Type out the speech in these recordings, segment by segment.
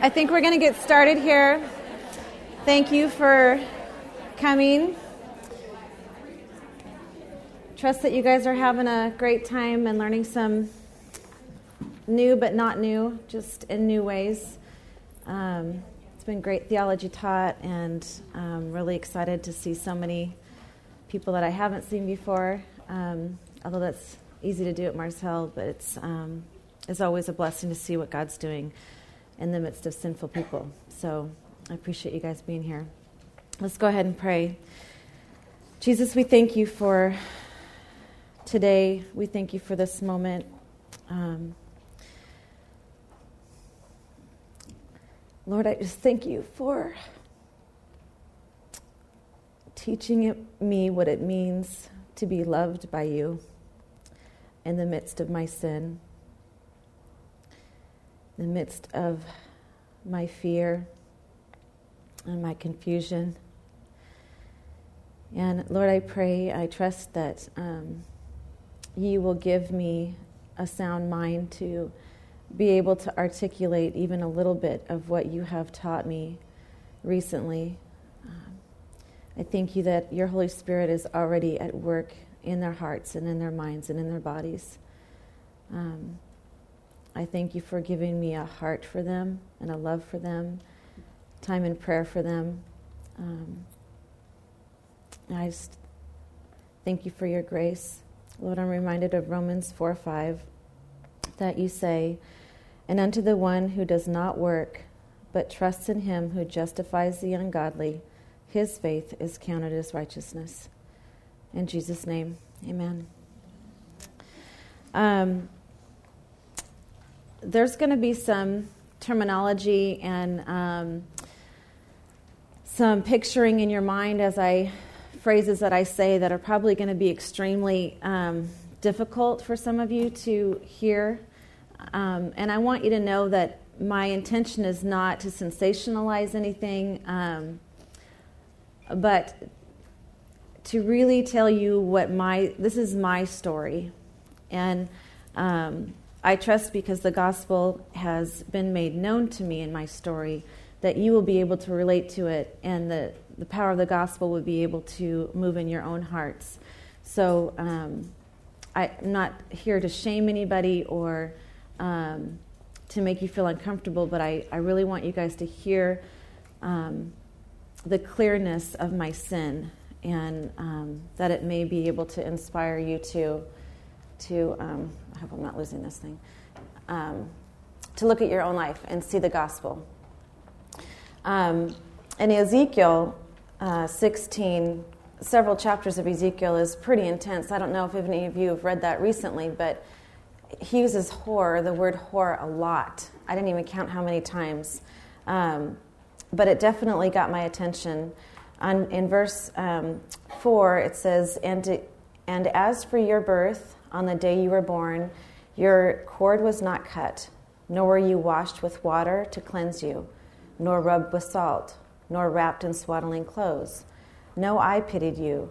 I think we're going to get started here. Thank you for coming. Trust that you guys are having a great time and learning some new but not new, just in new ways. It's been great theology taught, and I'm really excited to see so many people that I haven't seen before, although that's easy to do at Mars Hill, but it's always a blessing to see what God's doing in the midst of sinful people. So I appreciate you guys being here. Let's go ahead and pray. Jesus, we thank you for today. We thank you for this moment. Lord, I just thank you for teaching me what it means to be loved by you in the midst of my sin, in the midst of my fear and my confusion. And Lord, I pray, I trust that you will give me a sound mind to be able to articulate even a little bit of what you have taught me recently. I thank you that your Holy Spirit is already at work in their hearts and in their minds and in their bodies. I thank you for giving me a heart for them and a love for them, time in prayer for them. I just thank you for your grace. Lord, I'm reminded of Romans 4:5, that you say, "And unto the one who does not work, but trusts in him who justifies the ungodly, his faith is counted as righteousness." In Jesus' name, amen. There's going to be some terminology and some picturing in your mind phrases that I say that are probably going to be extremely difficult for some of you to hear. And I want you to know that my intention is not to sensationalize anything, but to really tell you this is my story. And I trust, because the gospel has been made known to me in my story, that you will be able to relate to it, and the power of the gospel will be able to move in your own hearts. So I'm not here to shame anybody or to make you feel uncomfortable, but I really want you guys to hear the clearness of my sin, and that it may be able to inspire you to I hope I'm not losing this thing, to look at your own life and see the gospel. In Ezekiel 16, several chapters of Ezekiel is pretty intense. I don't know if any of you have read that recently, but he uses the word whore, a lot. I didn't even count how many times. But it definitely got my attention. In verse 4, it says, And as for your birth, on the day you were born, your cord was not cut, nor were you washed with water to cleanse you, nor rubbed with salt, nor wrapped in swaddling clothes. No, I pitied you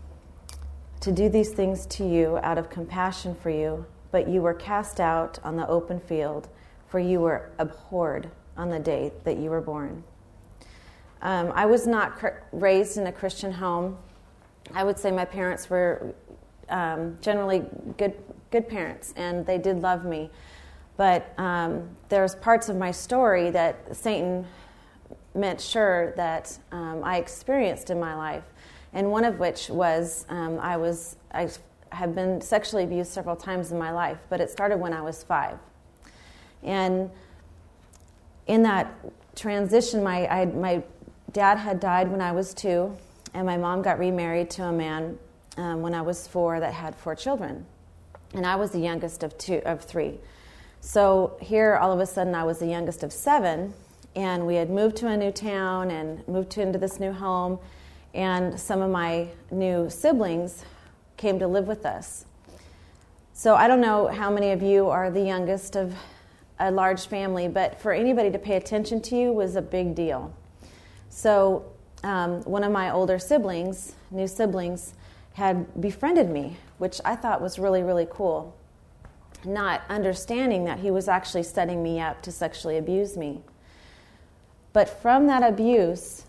to do these things to you out of compassion for you, but you were cast out on the open field, for you were abhorred on the day that you were born. I was not raised in a Christian home. I would say my parents were generally good parents, and they did love me. But there's parts of my story that Satan meant sure that I experienced in my life, and one of which was I have been sexually abused several times in my life, but it started when I was 5. And in that transition, my dad had died when I was 2, and my mom got remarried to a man when I was 4 that had 4 children, and I was the youngest of 3. So here, all of a sudden, I was the youngest of 7, and we had moved to a new town and moved into this new home, and some of my new siblings came to live with us. So I don't know how many of you are the youngest of a large family, but for anybody to pay attention to you was a big deal. So one of my older siblings, new siblings, had befriended me, which I thought was really, really cool, not understanding that he was actually setting me up to sexually abuse me. But from that abuse,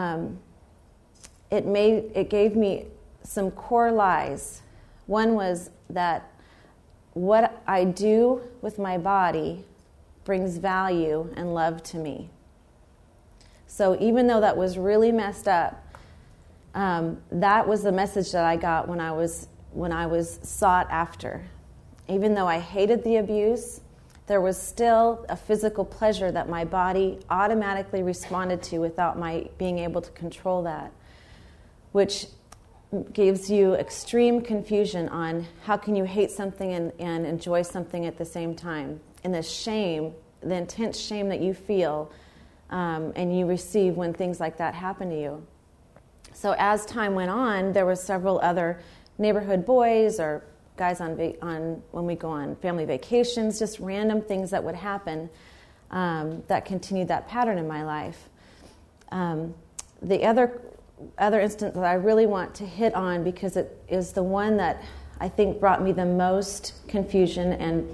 it gave me some core lies. One was that what I do with my body brings value and love to me. So even though that was really messed up, that was the message that I got when I was sought after. Even though I hated the abuse, there was still a physical pleasure that my body automatically responded to without my being able to control that, which gives you extreme confusion on how can you hate something and enjoy something at the same time. And the shame, the intense shame that you feel and you receive when things like that happen to you. So as time went on, there were several other neighborhood boys or guys on when we go on family vacations, just random things that would happen that continued that pattern in my life. The other instance that I really want to hit on, because it is the one that I think brought me the most confusion and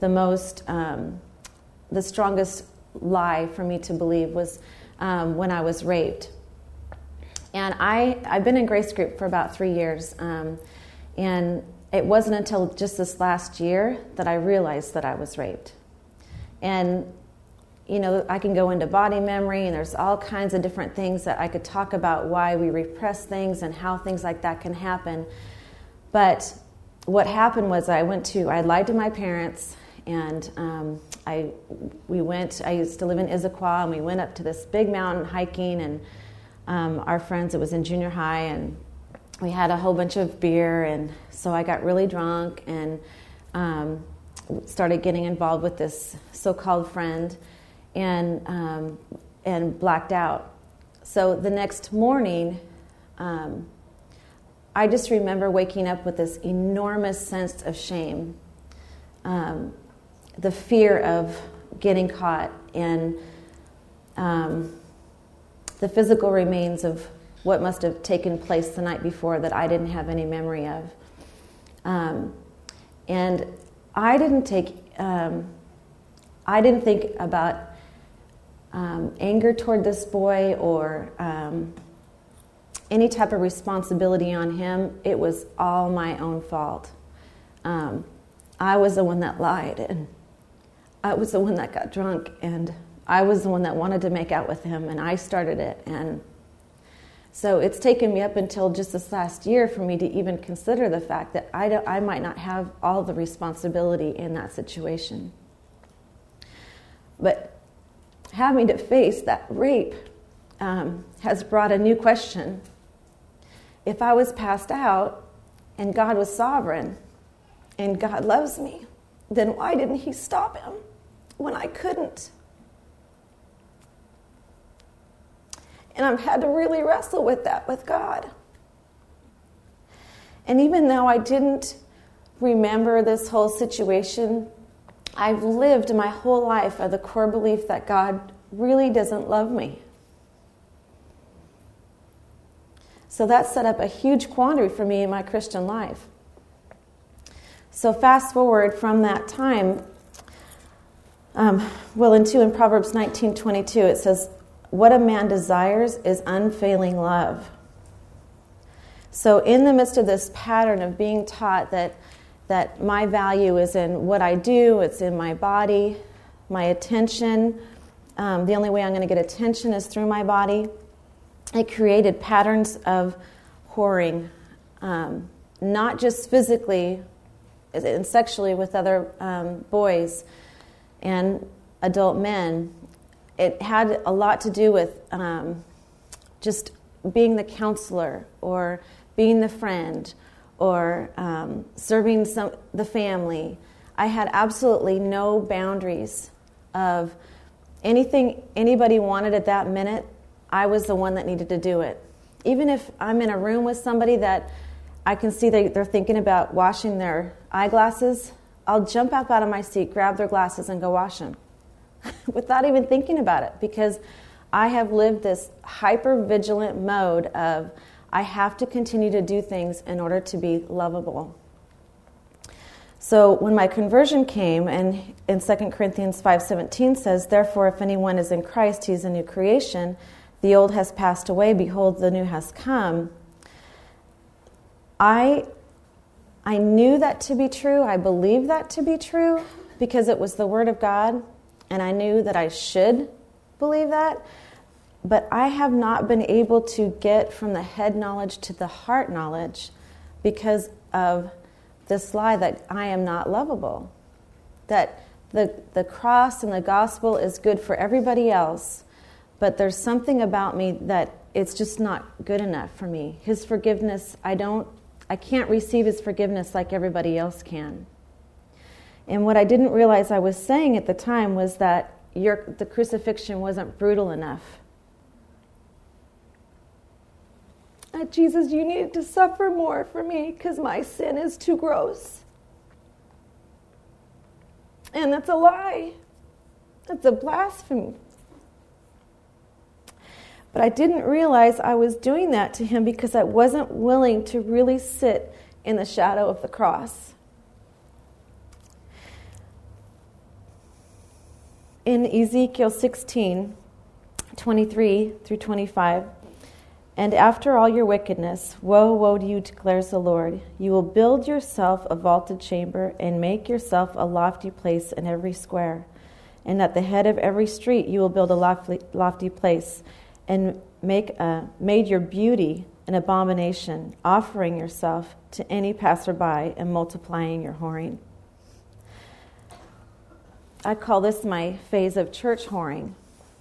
the strongest lie for me to believe, was when I was raped. And I've been in Grace Group for about 3 years, and it wasn't until just this last year that I realized that I was raped. And, you know, I can go into body memory, and there's all kinds of different things that I could talk about why we repress things and how things like that can happen. But what happened was I lied to my parents, and I used to live in Issaquah, and we went up to this big mountain hiking, and our friends, it was in junior high, and we had a whole bunch of beer, and so I got really drunk and started getting involved with this so-called friend and blacked out. So the next morning, I just remember waking up with this enormous sense of shame, the fear of getting caught, and the physical remains of what must have taken place the night before that I didn't have any memory of. And I didn't think about anger toward this boy or any type of responsibility on him. It was all my own fault. I was the one that lied, and I was the one that got drunk, and I was the one that wanted to make out with him, and I started it. And so it's taken me up until just this last year for me to even consider the fact that I might not have all the responsibility in that situation. But having to face that rape has brought a new question. If I was passed out and God was sovereign and God loves me, then why didn't he stop him when I couldn't? And I've had to really wrestle with that with God. And even though I didn't remember this whole situation, I've lived my whole life with the core belief that God really doesn't love me. So that set up a huge quandary for me in my Christian life. So fast forward from that time, in Proverbs 19:22, it says, "What a man desires is unfailing love." So in the midst of this pattern of being taught that my value is in what I do, it's in my body, my attention, the only way I'm going to get attention is through my body, it created patterns of whoring, not just physically and sexually with other boys and adult men. It had a lot to do with just being the counselor or being the friend or serving the family. I had absolutely no boundaries of anything anybody wanted at that minute. I was the one that needed to do it. Even if I'm in a room with somebody that I can see they're thinking about washing their eyeglasses, I'll jump up out of my seat, grab their glasses, and go wash them without even thinking about it, because I have lived this hyper-vigilant mode of I have to continue to do things in order to be lovable. So when my conversion came, and in 2 Corinthians 5:17 says, "Therefore, if anyone is in Christ, he is a new creation. The old has passed away. Behold, the new has come." I knew that to be true. I believed that to be true because it was the Word of God, and I knew that I should believe that. But I have not been able to get from the head knowledge to the heart knowledge because of this lie that I am not lovable, that the cross and the gospel is good for everybody else, but there's something about me that it's just not good enough for me. His forgiveness, I can't receive His forgiveness like everybody else can. And what I didn't realize I was saying at the time was that the crucifixion wasn't brutal enough. Jesus, you needed to suffer more for me because my sin is too gross. And that's a lie. That's a blasphemy. But I didn't realize I was doing that to Him because I wasn't willing to really sit in the shadow of the cross. In Ezekiel 16:23 through 25, "And after all your wickedness, woe, woe to you, declares the Lord. You will build yourself a vaulted chamber and make yourself a lofty place in every square. And at the head of every street you will build a lofty place and made your beauty an abomination, offering yourself to any passerby and multiplying your whoring." I call this my phase of church whoring.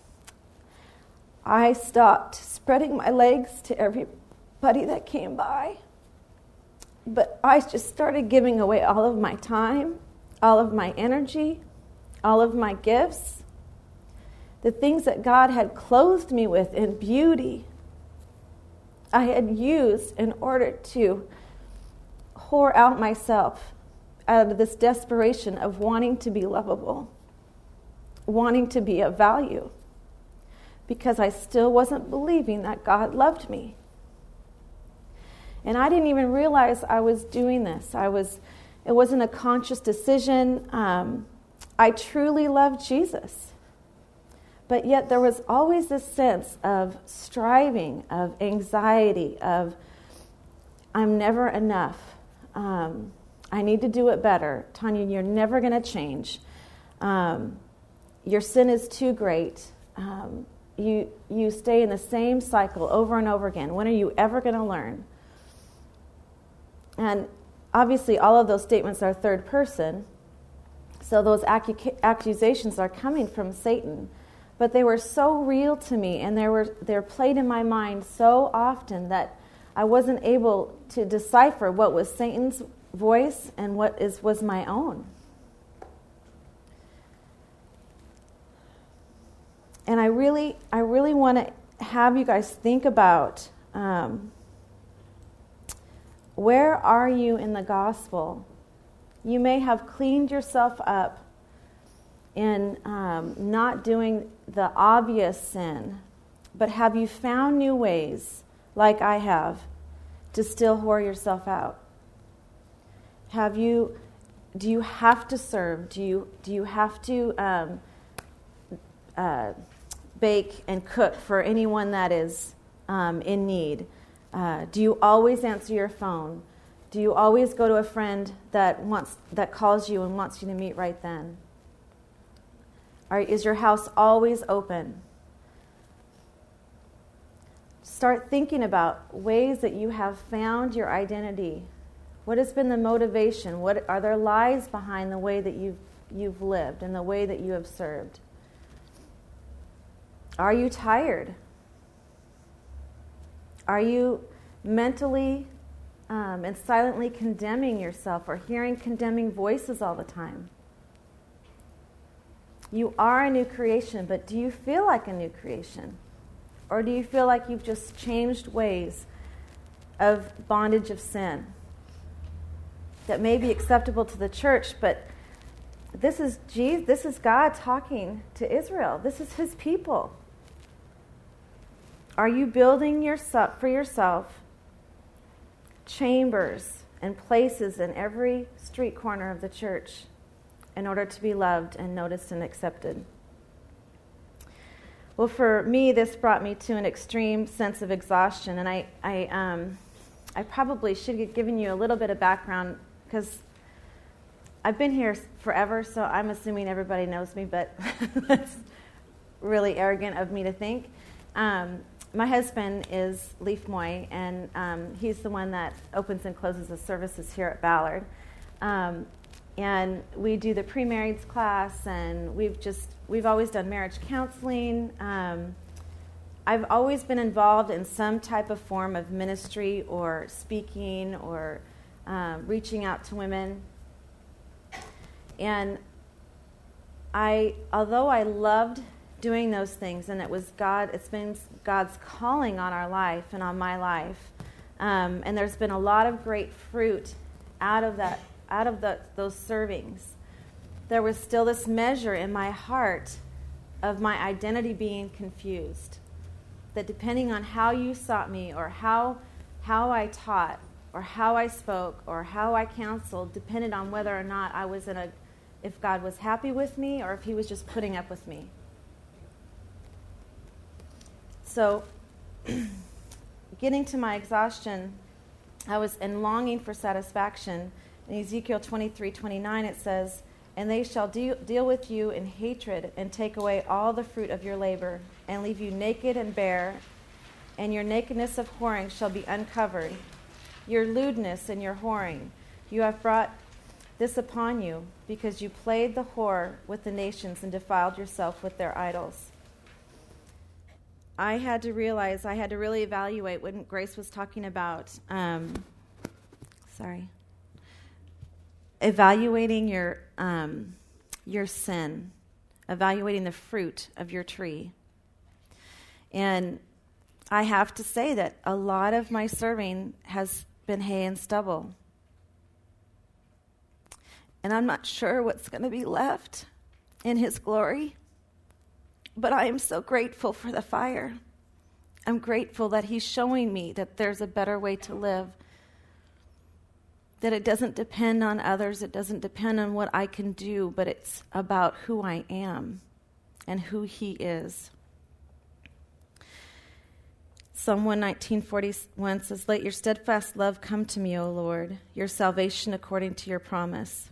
I stopped spreading my legs to everybody that came by. But I just started giving away all of my time, all of my energy, all of my gifts, the things that God had clothed me with in beauty. I had used in order to whore out myself out of this desperation of wanting to be lovable, wanting to be of value, because I still wasn't believing that God loved me. And I didn't even realize I was doing this. It wasn't a conscious decision. I truly loved Jesus. But yet there was always this sense of striving, of anxiety, of I'm never enough. I need to do it better. Tanya, you're never going to change. Your sin is too great. You stay in the same cycle over and over again. When are you ever going to learn? And obviously all of those statements are third person, so those accusations are coming from Satan. But they were so real to me, and they're played in my mind so often that I wasn't able to decipher what was Satan's voice and what was my own. And I really want to have you guys think about where are you in the gospel? You may have cleaned yourself up in not doing the obvious sin, but have you found new ways, like I have, to still whore yourself out? Do you have to serve? Do you have to bake and cook for anyone that is in need? Do you always answer your phone? Do you always go to a friend that calls you and wants you to meet right then? Is your house always open? Start thinking about ways that you have found your identity. What has been the motivation? What are there lies behind the way that you've lived and the way that you have served? Are you tired? Are you mentally and silently condemning yourself or hearing condemning voices all the time? You are a new creation, but do you feel like a new creation? Or do you feel like you've just changed ways of bondage of sin that may be acceptable to the church, but this is God talking to Israel. This is His people. Are you building for yourself chambers and places in every street corner of the church in order to be loved and noticed and accepted. Well, for me, this brought me to an extreme sense of exhaustion, and I probably should have given you a little bit of background because I've been here forever, so I'm assuming everybody knows me, but that's really arrogant of me to think. My husband is Leif Moy, and he's the one that opens and closes the services here at Ballard. And we do the pre-marrieds class, and we've always done marriage counseling. I've always been involved in some type of form of ministry or speaking or reaching out to women. And although I loved doing those things, and it's been God's calling on our life and on my life, and there's been a lot of great fruit out of those servings. There was still this measure in my heart of my identity being confused, that depending on how you sought me or how I taught or how I spoke or how I counseled depended on whether or not I was if God was happy with me or if he was just putting up with me. So, getting to my exhaustion, I was in longing for satisfaction. In Ezekiel 23:29, it says, "And they shall deal with you in hatred and take away all the fruit of your labor and leave you naked and bare, and your nakedness of whoring shall be uncovered. Your lewdness and your whoring, you have brought this upon you, because you played the whore with the nations and defiled yourself with their idols." I had to really evaluate when Grace was talking about, evaluating your sin, evaluating the fruit of your tree. And I have to say that a lot of my serving has been hay and stubble. And I'm not sure what's going to be left in his glory. But I am so grateful for the fire. I'm grateful that he's showing me that there's a better way to live. That it doesn't depend on others. It doesn't depend on what I can do. But it's about who I am and who he is. Psalm 119:41 says, "Let your steadfast love come to me, O Lord, your salvation according to your promise."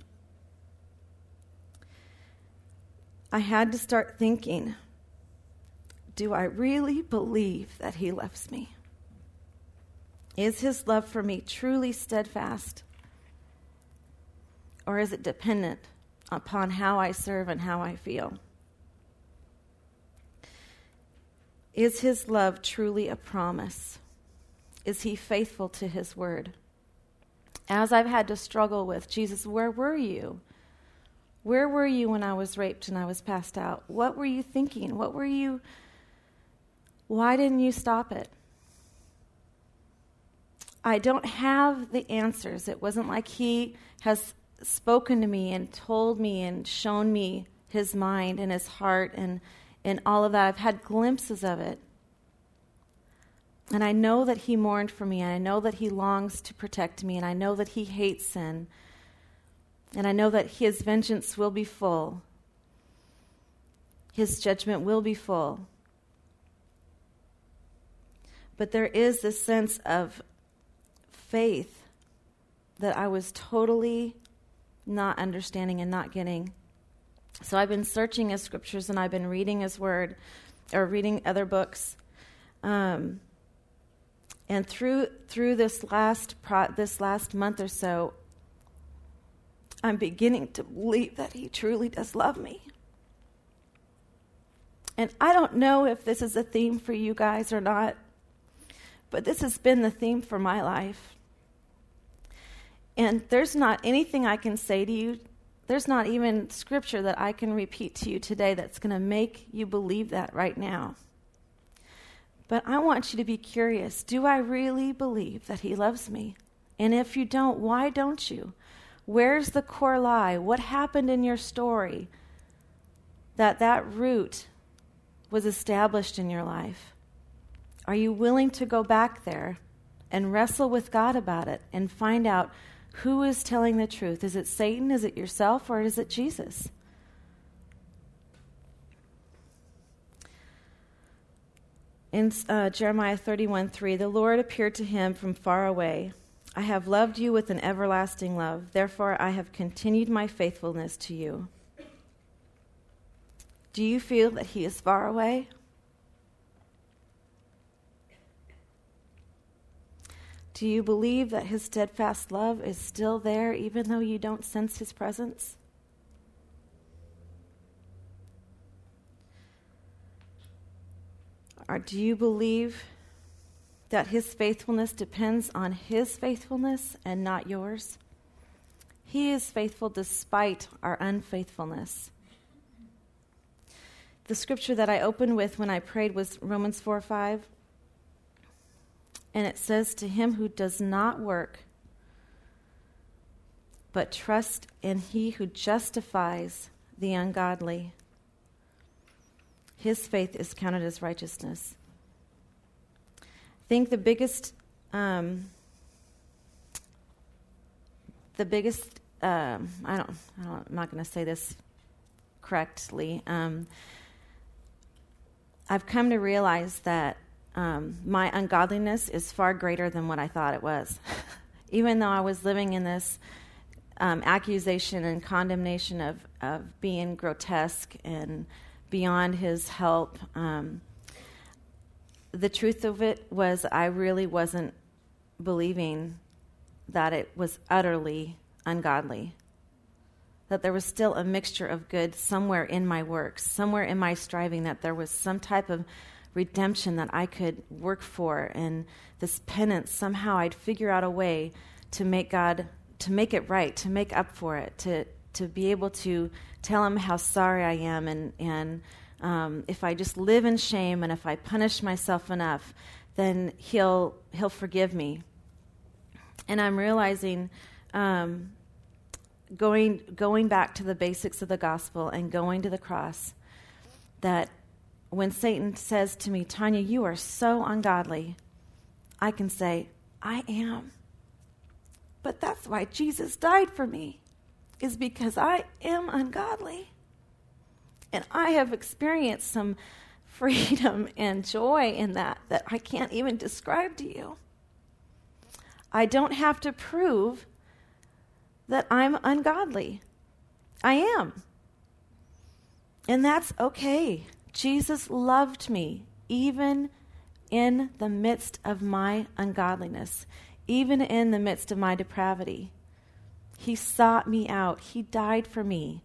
I had to start thinking, do I really believe that he loves me? Is his love for me truly steadfast? Or is it dependent upon how I serve and how I feel? Is his love truly a promise? Is he faithful to his word? As I've had to struggle with, Jesus, where were you? Where were you when I was raped and I was passed out? What were you thinking? Why didn't you stop it? I don't have the answers. It wasn't like he has spoken to me and told me and shown me his mind and his heart and all of that. I've had glimpses of it. And I know that he mourned for me, and I know that he longs to protect me, and I know that he hates sin. And I know that his vengeance will be full. His judgment will be full. But there is this sense of faith that I was totally not understanding and not getting. So I've been searching his scriptures, and I've been reading his word, or reading other books. And through this last month or so, I'm beginning to believe that he truly does love me. And I don't know if this is a theme for you guys or not, but this has been the theme for my life. And there's not anything I can say to you. There's not even scripture that I can repeat to you today that's going to make you believe that right now. But I want you to be curious. Do I really believe that he loves me? And if you don't, why don't you? Where's the core lie? What happened in your story that root was established in your life? Are you willing to go back there and wrestle with God about it and find out Who is telling the truth? Is it Satan? Is it yourself? Or is it Jesus? In Jeremiah 31:3, the Lord appeared to him from far away. I have loved you with an everlasting love. Therefore, I have continued my faithfulness to you. Do you feel that he is far away? Do you believe that his steadfast love is still there even though you don't sense his presence? Or do you believe that his faithfulness depends on his faithfulness and not yours? He is faithful despite our unfaithfulness. The scripture that I opened with when I prayed was Romans 4:5. And it says, to him who does not work, but trust in he who justifies the ungodly, his faith is counted as righteousness. I think the biggest, I'm not going to say this correctly. I've come to realize that my ungodliness is far greater than what I thought it was. Even though I was living in this accusation and condemnation of being grotesque and beyond his help, the truth of it was I really wasn't believing that it was utterly ungodly. That there was still a mixture of good somewhere in my works, somewhere in my striving, that there was some type of redemption that I could work for, and this penance, somehow I'd figure out a way to make God, to make it right, to make up for it, to be able to tell him how sorry I am, and if I just live in shame and if I punish myself enough, then he'll forgive me. And I'm realizing, going back to the basics of the gospel and going to the cross, that when Satan says to me, Tanya, you are so ungodly, I can say, I am. But that's why Jesus died for me, is because I am ungodly. And I have experienced some freedom and joy in that I can't even describe to you. I don't have to prove that I'm ungodly. I am. And that's okay. Jesus loved me even in the midst of my ungodliness, even in the midst of my depravity. He sought me out. He died for me.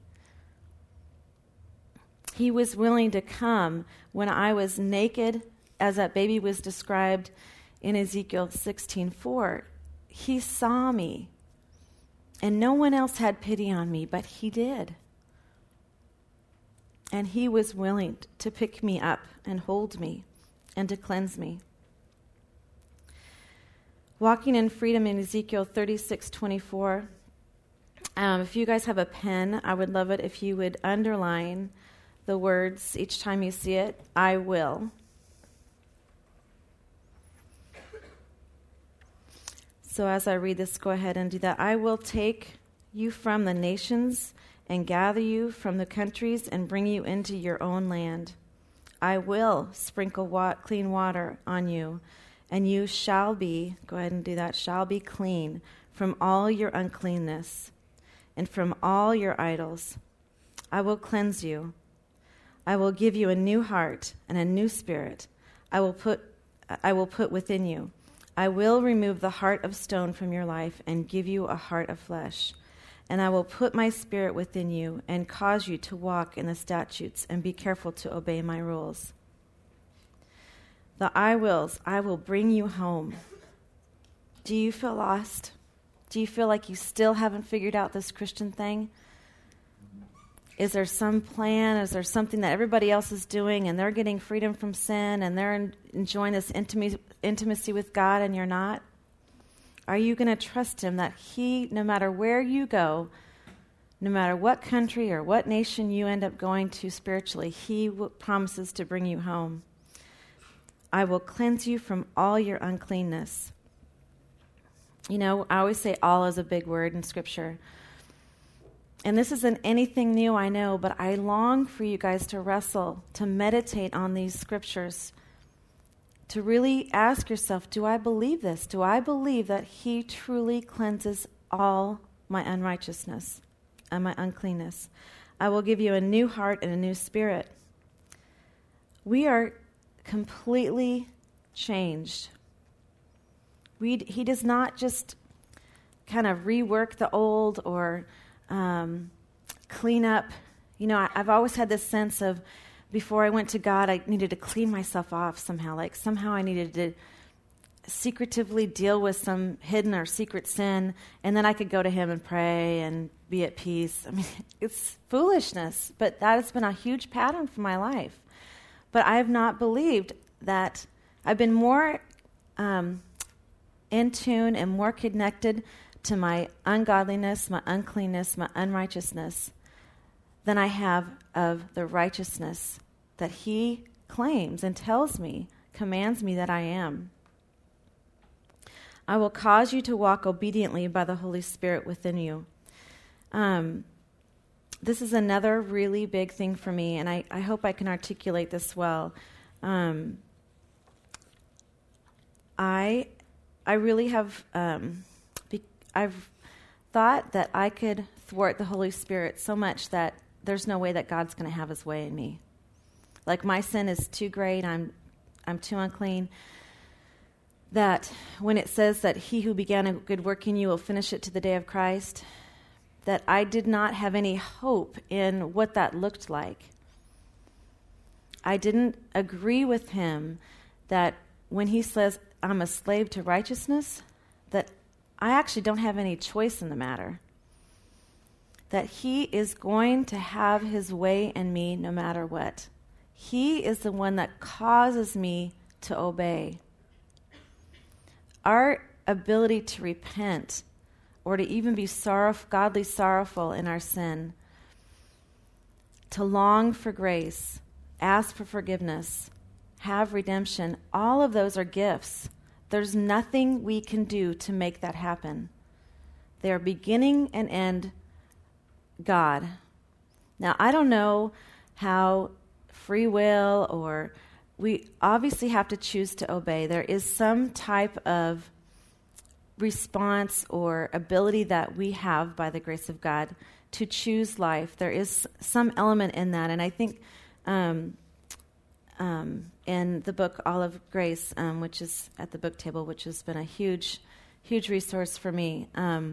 He was willing to come when I was naked, as that baby was described in Ezekiel 16:4. He saw me, and no one else had pity on me, but he did. And he was willing to pick me up and hold me and to cleanse me. Walking in freedom in Ezekiel 36:24. If you guys have a pen, I would love it if you would underline the words each time you see it, I will. So as I read this, go ahead and do that. I will take you from the nations and gather you from the countries and bring you into your own land. I will sprinkle clean water on you, and you shall be, go ahead and do that, shall be clean from all your uncleanness and from all your idols. I will cleanse you. I will give you a new heart and a new spirit. I will put within you. I will remove the heart of stone from your life and give you a heart of flesh. And I will put my spirit within you and cause you to walk in the statutes and be careful to obey my rules. The I wills, I will bring you home. Do you feel lost? Do you feel like you still haven't figured out this Christian thing? Is there some plan? Is there something that everybody else is doing and they're getting freedom from sin and they're enjoying this intimacy with God and you're not? Are you going to trust him that he, no matter where you go, no matter what country or what nation you end up going to spiritually, he promises to bring you home? I will cleanse you from all your uncleanness. You know, I always say all is a big word in Scripture. And this isn't anything new, I know, but I long for you guys to wrestle, to meditate on these Scriptures, to really ask yourself, do I believe this? Do I believe that he truly cleanses all my unrighteousness and my uncleanness? I will give you a new heart and a new spirit. We are completely changed. He does not just kind of rework the old or clean up. You know, I've always had this sense of before I went to God, I needed to clean myself off somehow. Like somehow I needed to secretively deal with some hidden or secret sin, and then I could go to him and pray and be at peace. I mean, it's foolishness, but that has been a huge pattern for my life. But I have not believed that. I've been more in tune and more connected to my ungodliness, my uncleanness, my unrighteousness than I have of the righteousness that he claims and tells me, commands me that I am. I will cause you to walk obediently by the Holy Spirit within you. This is another really big thing for me, and I hope I can articulate this well. I really have, I've thought that I could thwart the Holy Spirit so much that there's no way that God's going to have his way in me. Like my sin is too great, I'm too unclean, that when it says that he who began a good work in you will finish it to the day of Christ, that I did not have any hope in what that looked like. I didn't agree with him that when he says I'm a slave to righteousness, that I actually don't have any choice in the matter. That he is going to have his way in me no matter what. He is the one that causes me to obey. Our ability to repent or to even be godly sorrowful in our sin, to long for grace, ask for forgiveness, have redemption, all of those are gifts. There's nothing we can do to make that happen. They are beginning and end God. Now, I don't know how free will or we obviously have to choose to obey. There is some type of response or ability that we have by the grace of God to choose life. There is some element in that, and I think in the book Olive Grace, which is at the book table, which has been a huge resource for me,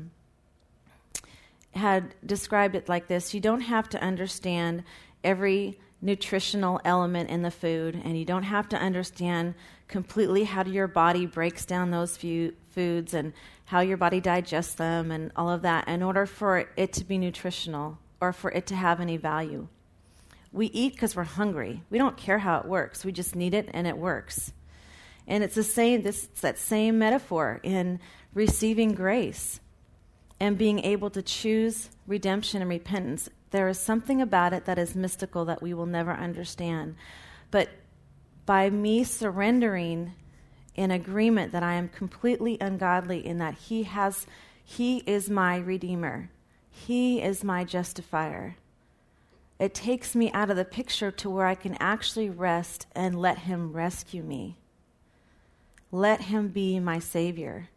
had described it like this: you don't have to understand every nutritional element in the food, and you don't have to understand completely how your body breaks down those foods and how your body digests them and all of that in order for it to be nutritional or for it to have any value. We eat because we're hungry. We don't care how it works. We just need it, and it works. And it's that same metaphor in receiving grace and being able to choose redemption and repentance. There is something about it that is mystical that we will never understand. But by me surrendering in agreement that I am completely ungodly in that He is my Redeemer, He is my justifier, it takes me out of the picture to where I can actually rest and let Him rescue me. Let Him be my Savior.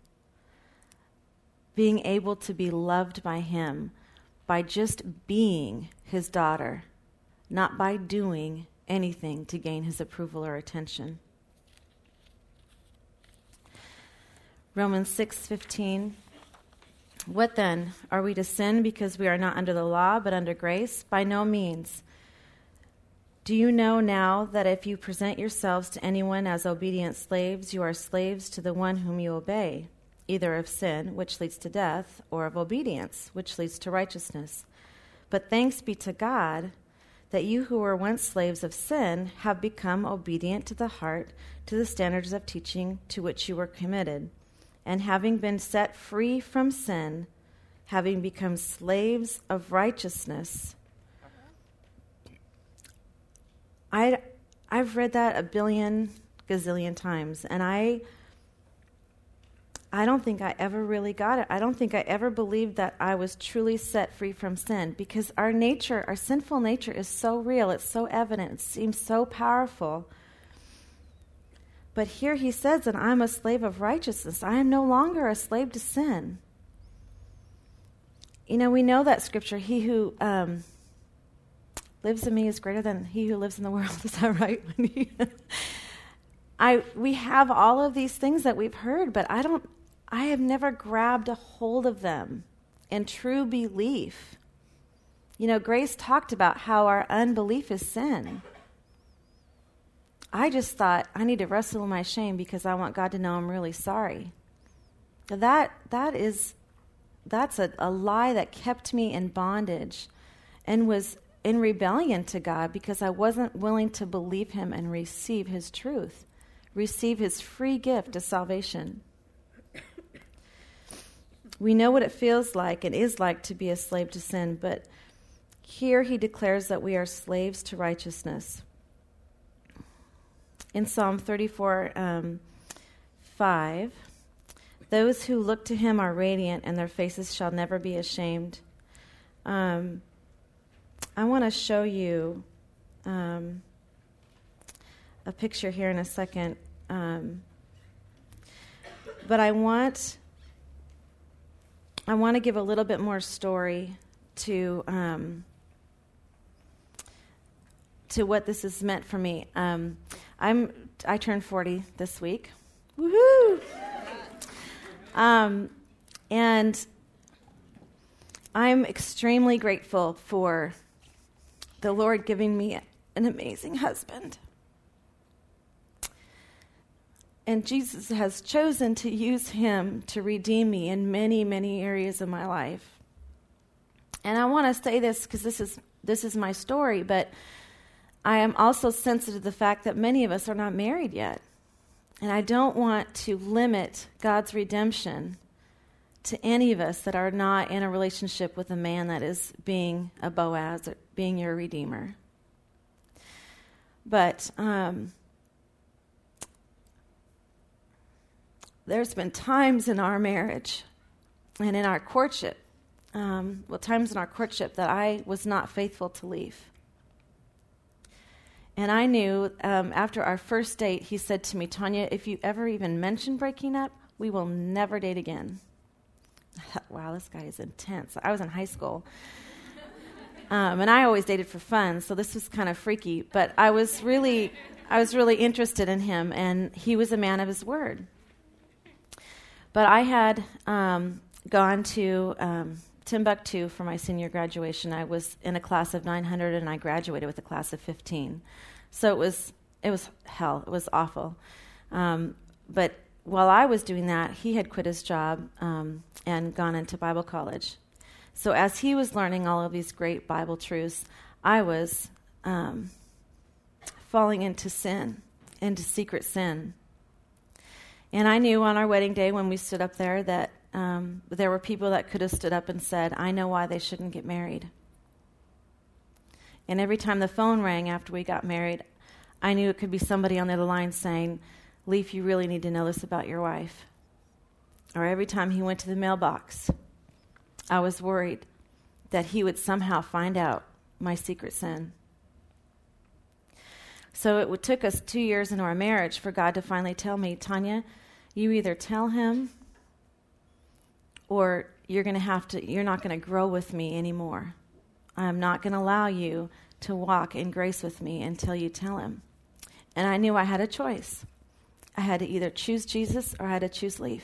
Being able to be loved by Him by just being His daughter, not by doing anything to gain His approval or attention. Romans 6:15. What then? Are we to sin because we are not under the law but under grace? By no means. Do you know now that if you present yourselves to anyone as obedient slaves, you are slaves to the one whom you obey, either of sin, which leads to death, or of obedience, which leads to righteousness? But thanks be to God that you who were once slaves of sin have become obedient to the heart, to the standards of teaching to which you were committed. And having been set free from sin, having become slaves of righteousness. I've read that a billion gazillion times, and I don't think I ever really got it. I don't think I ever believed that I was truly set free from sin, because our nature, our sinful nature, is so real. It's so evident. It seems so powerful. But here he says that I'm a slave of righteousness. I am no longer a slave to sin. You know, we know that scripture, he who lives in me is greater than he who lives in the world. Is that right? We have all of these things that we've heard, but I have never grabbed a hold of them in true belief. You know, Grace talked about how our unbelief is sin. I just thought, I need to wrestle with my shame because I want God to know I'm really sorry. That's a lie that kept me in bondage and was in rebellion to God because I wasn't willing to believe him and receive his truth, receive his free gift of salvation. We know what it feels like and is like to be a slave to sin, but here he declares that we are slaves to righteousness. In Psalm 34, 5, those who look to him are radiant, and their faces shall never be ashamed. I want to show you a picture here in a second. But I want to give a little bit more story to what this has meant for me. I turned 40 this week. Woohoo! And I'm extremely grateful for the Lord giving me an amazing husband. And Jesus has chosen to use him to redeem me in many, many areas of my life. And I want to say this because this is my story, but I am also sensitive to the fact that many of us are not married yet. And I don't want to limit God's redemption to any of us that are not in a relationship with a man that is being a Boaz or being your redeemer. But there's been times in our marriage and in our courtship, times in our courtship that I was not faithful to Leaf. And I knew after our first date, he said to me, Tanya, if you ever even mention breaking up, we will never date again. I thought, wow, this guy is intense. I was in high school. And I always dated for fun, so this was kind of freaky. But I was really interested in him, and he was a man of his word. But I had gone to Timbuktu for my senior graduation. I was in a class of 900, and I graduated with a class of 15. So it was hell. It was awful. But while I was doing that, he had quit his job and gone into Bible college. So as he was learning all of these great Bible truths, I was falling into sin, into secret sin. And I knew on our wedding day when we stood up there that there were people that could have stood up and said, I know why they shouldn't get married. And every time the phone rang after we got married, I knew it could be somebody on the other line saying, Leaf, you really need to know this about your wife. Or every time he went to the mailbox, I was worried that he would somehow find out my secret sin. So it took us 2 years into our marriage for God to finally tell me, Tanya, you either tell him or you're not going to grow with me anymore. I'm not going to allow you to walk in grace with me until you tell him. And I knew I had a choice. I had to either choose Jesus or I had to choose Leaf.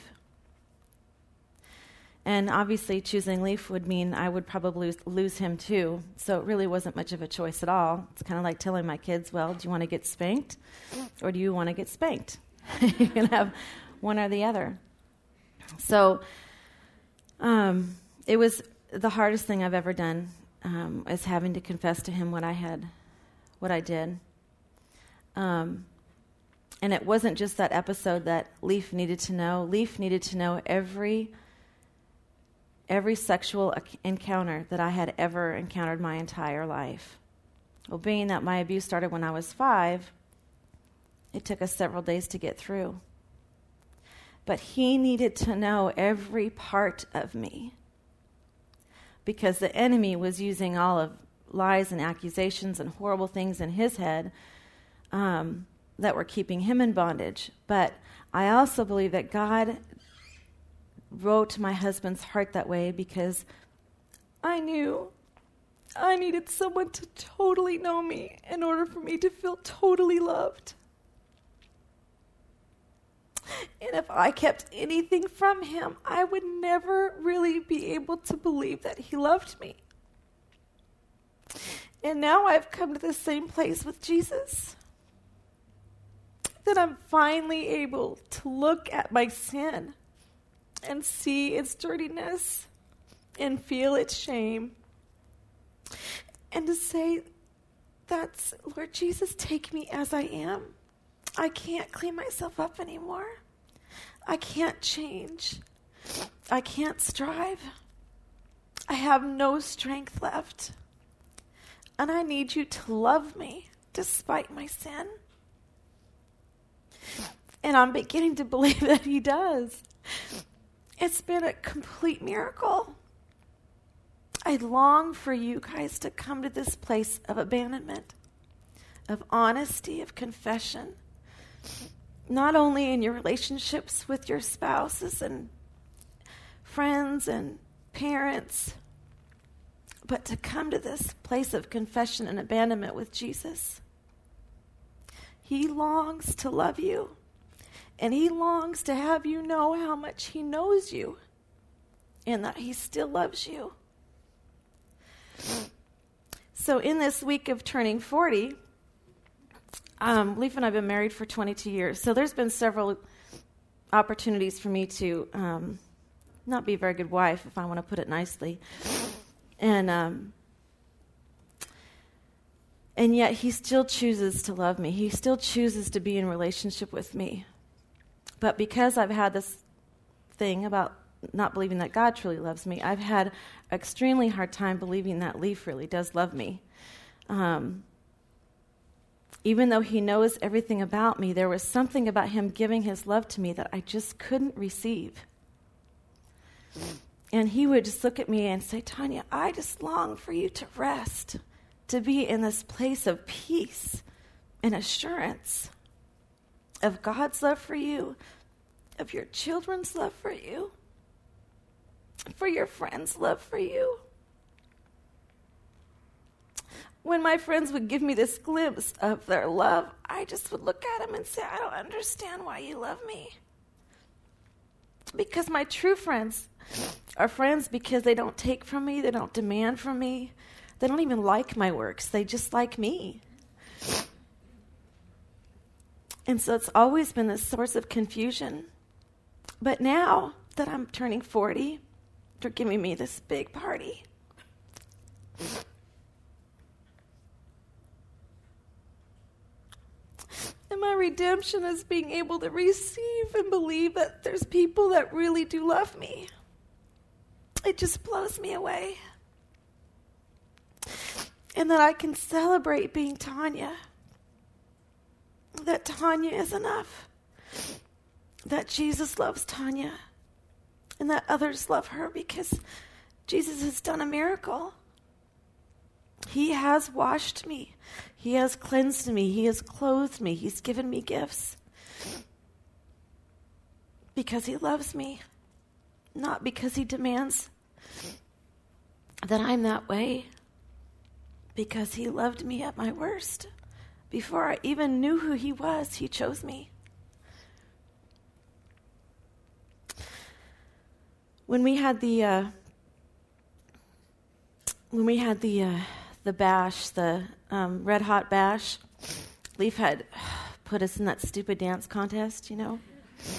And obviously choosing Leaf would mean I would probably lose him too. So it really wasn't much of a choice at all. It's kind of like telling my kids, well, do you want to get spanked or do you want to get spanked? You can have one or the other. So it was the hardest thing I've ever done, is having to confess to him what I did. And it wasn't just that episode that Leaf needed to know. Leaf needed to know every sexual encounter that I had ever encountered my entire life. Well, being that my abuse started when I was 5, it took us several days to get through. But he needed to know every part of me, because the enemy was using all of lies and accusations and horrible things in his head that were keeping him in bondage. But I also believe that God wrote my husband's heart that way because I knew I needed someone to totally know me in order for me to feel totally loved. And if I kept anything from him, I would never really be able to believe that he loved me. And now I've come to the same place with Jesus, that I'm finally able to look at my sin and see its dirtiness and feel its shame. And to say, that's, Lord Jesus, take me as I am. I can't clean myself up anymore. I can't change. I can't strive. I have no strength left. And I need you to love me despite my sin. And I'm beginning to believe that he does. It's been a complete miracle. I long for you guys to come to this place of abandonment, of honesty, of confession. Not only in your relationships with your spouses and friends and parents, but to come to this place of confession and abandonment with Jesus. He longs to love you, and he longs to have you know how much he knows you and that he still loves you. So in this week of turning 40, Leaf and I have been married for 22 years, so there's been several opportunities for me to not be a very good wife, if I want to put it nicely. And yet he still chooses to love me. He still chooses to be in relationship with me. But because I've had this thing about not believing that God truly loves me, I've had an extremely hard time believing that Leaf really does love me. Even though he knows everything about me, there was something about him giving his love to me that I just couldn't receive. And he would just look at me and say, Tanya, I just long for you to rest, to be in this place of peace and assurance of God's love for you, of your children's love for you, for your friends' love for you. When my friends would give me this glimpse of their love, I just would look at them and say, I don't understand why you love me. Because my true friends are friends because they don't take from me, they don't demand from me, they don't even like my works, they just like me. And so it's always been this source of confusion. But now that I'm turning 40, they're giving me this big party. And my redemption is being able to receive and believe that there's people that really do love me. It just blows me away. And that I can celebrate being Tanya. That Tanya is enough. That Jesus loves Tanya. And that others love her because Jesus has done a miracle. He has washed me. He has cleansed me. He has clothed me. He's given me gifts. Because he loves me. Not because he demands that I'm that way. Because he loved me at my worst. Before I even knew who he was, he chose me. When we had the bash, the Red Hot Bash, Leaf had put us in that stupid dance contest, you know.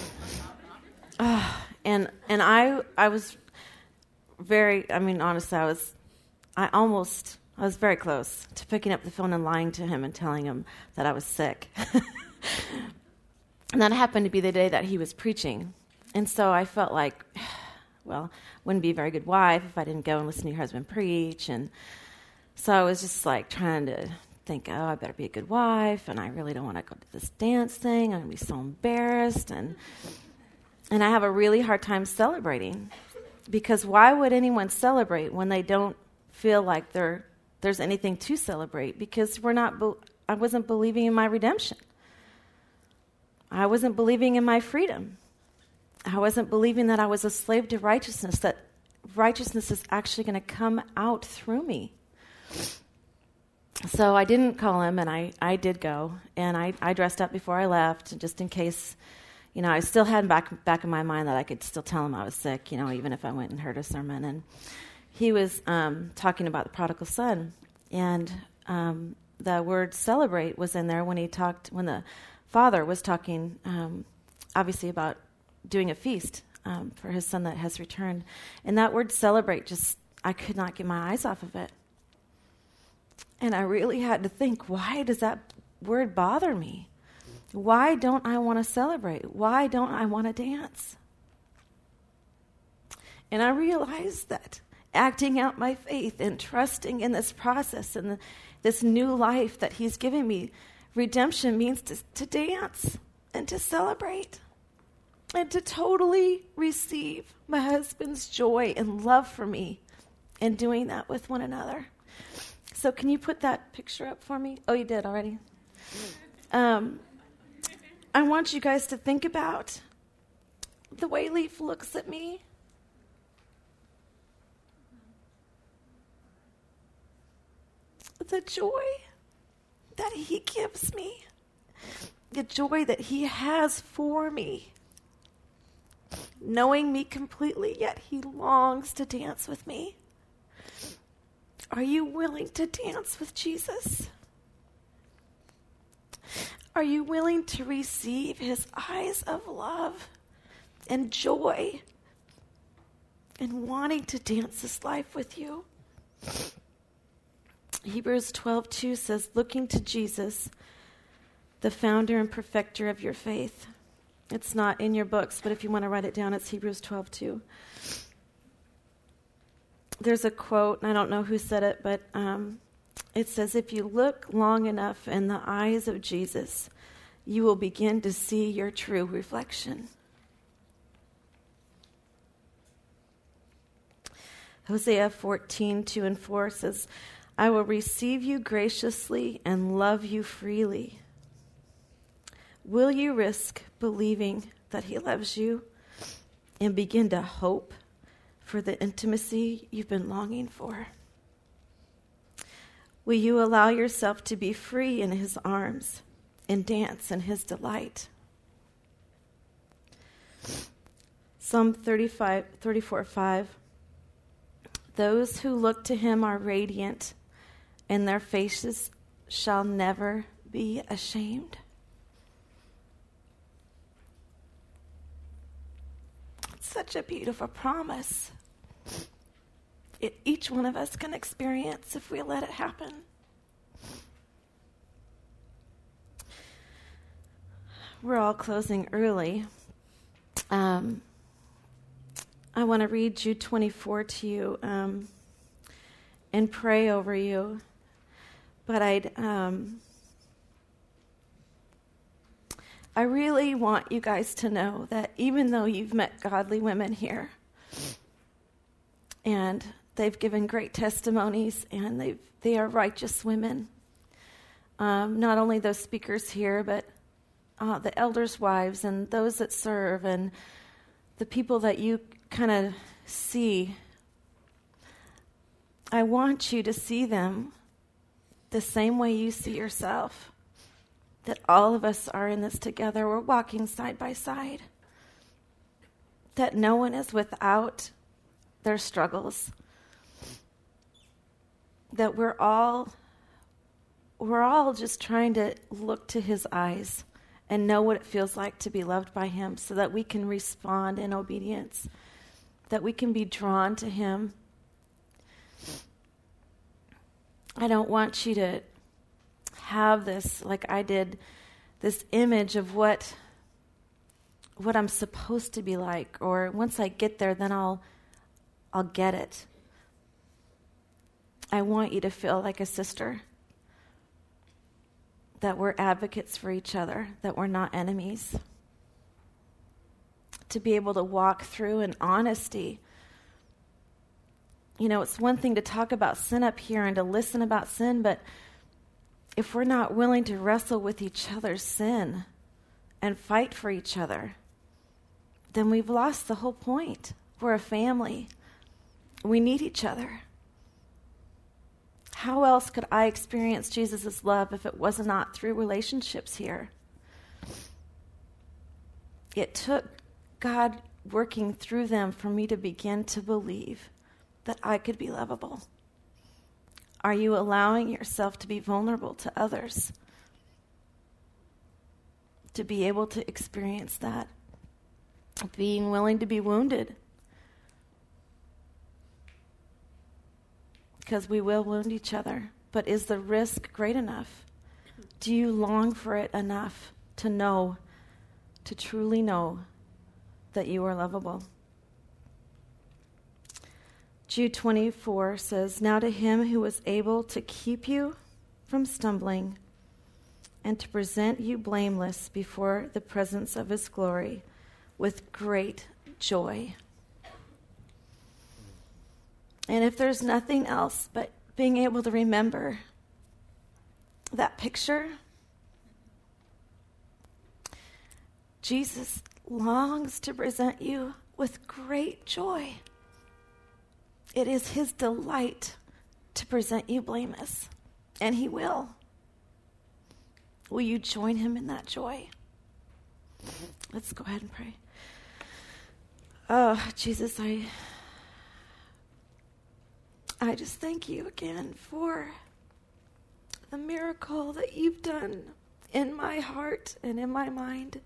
And I was very, I mean, honestly, I was very close to picking up the phone and lying to him and telling him that I was sick. And that happened to be the day that he was preaching. And so I felt like, well, wouldn't be a very good wife if I didn't go and listen to your husband preach. And so I was just like trying to think, oh, I better be a good wife, and I really don't want to go to this dance thing. I'm going to be so embarrassed. And And I have a really hard time celebrating, because why would anyone celebrate when they don't feel like there's anything to celebrate? Because I wasn't believing in my redemption. I wasn't believing in my freedom. I wasn't believing that I was a slave to righteousness, that righteousness is actually going to come out through me. So I didn't call him, and I did go, and I dressed up before I left, just in case, I still had back in my mind that I could still tell him I was sick, even if I went and heard a sermon. And he was talking about the prodigal son, and the word celebrate was in there when the father was talking, obviously, about doing a feast for his son that has returned. And that word celebrate, I could not get my eyes off of it. And I really had to think, why does that word bother me? Why don't I want to celebrate? Why don't I want to dance? And I realized that acting out my faith and trusting in this process and this new life that he's giving me, redemption means to dance and to celebrate and to totally receive my husband's joy and love for me and doing that with one another. So can you put that picture up for me? Oh, you did already? I want you guys to think about the way Leaf looks at me. The joy that he gives me. The joy that he has for me. Knowing me completely, yet he longs to dance with me. Are you willing to dance with Jesus? Are you willing to receive his eyes of love and joy and wanting to dance this life with you? Hebrews 12:2 says, looking to Jesus, the founder and perfecter of your faith. It's not in your books, but if you want to write it down, it's Hebrews 12:2. There's a quote, and I don't know who said it, but it says, if you look long enough in the eyes of Jesus, you will begin to see your true reflection. Hosea 14:2-4 says, I will receive you graciously and love you freely. Will you risk believing that he loves you and begin to hope for the intimacy you've been longing for? Will you allow yourself to be free in his arms and dance in his delight? Psalm 34:5. Those who look to him are radiant, and their faces shall never be ashamed. It's such a beautiful promise. Each one of us can experience if we let it happen. We're all closing early. I want to read Jude 24 to you and pray over you. But I really want you guys to know that even though you've met godly women here, and they've given great testimonies, and they are righteous women, not only those speakers here, but the elders' wives and those that serve and the people that you kind of see, I want you to see them the same way you see yourself, that all of us are in this together. We're walking side by side, that no one is without their struggles, that we're all just trying to look to his eyes and know what it feels like to be loved by him, so that we can respond in obedience, that we can be drawn to him. I don't want you to have this, like I did, this image of what I'm supposed to be like, or once I get there, then I'll get it. I want you to feel like a sister, that we're advocates for each other, that we're not enemies. to be able to walk through in honesty. You know, it's one thing to talk about sin up here and to listen about sin, but if we're not willing to wrestle with each other's sin and fight for each other, then we've lost the whole point. We're a family. We need each other. How else could I experience Jesus' love if it was not through relationships here? It took God working through them for me to begin to believe that I could be lovable. Are you allowing yourself to be vulnerable to others? To be able to experience that? Being willing to be wounded? Because we will wound each other. But is the risk great enough? Do you long for it enough to know, to truly know that you are lovable? Jude 24 says, "Now to him who is able to keep you from stumbling and to present you blameless before the presence of his glory with great joy." And if there's nothing else but being able to remember that picture, Jesus longs to present you with great joy. It is his delight to present you blameless, and he will. Will you join him in that joy? Let's go ahead and pray. Oh, Jesus, I just thank you again for the miracle that you've done in my heart and in my mind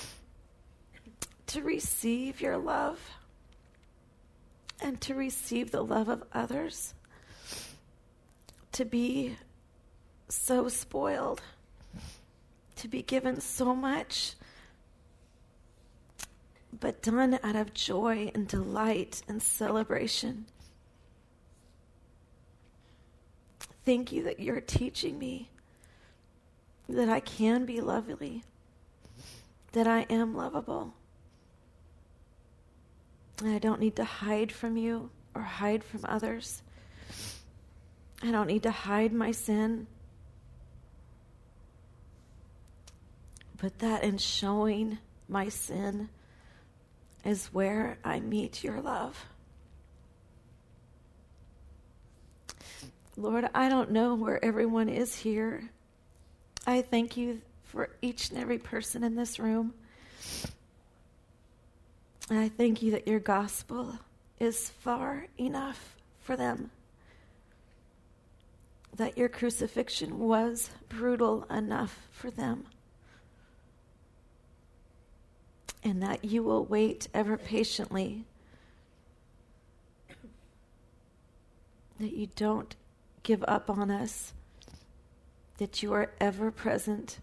to receive your love and to receive the love of others, to be so spoiled, to be given so much, but done out of joy and delight and celebration. Thank you that you're teaching me that I can be lovely, that I am lovable. And I don't need to hide from you or hide from others. I don't need to hide my sin. But that in showing my sin is where I meet your love. Lord, I don't know where everyone is here. I thank you for each and every person in this room. And I thank you that your gospel is far enough for them. That your crucifixion was brutal enough for them. And that you will wait ever patiently. That you don't give up on us. That you are ever present.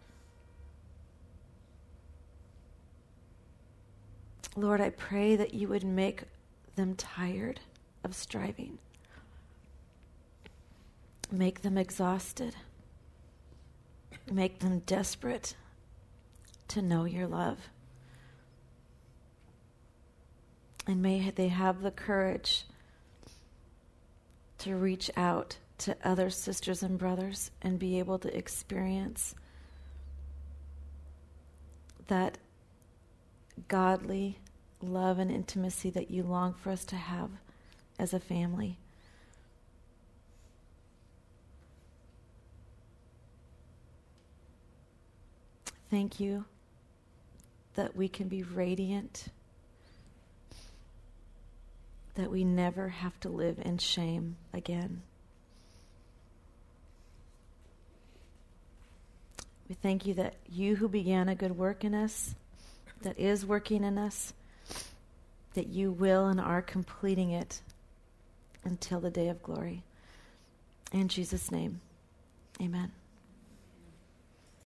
Lord, I pray that you would make them tired of striving. Make them exhausted. Make them desperate to know your love. And may they have the courage to reach out to other sisters and brothers and be able to experience that godly love and intimacy that you long for us to have as a family. Thank you that we can be radiant, that we never have to live in shame again. We thank you that you who began a good work in us, that is working in us, that you will and are completing it until the day of glory. In Jesus' name, amen.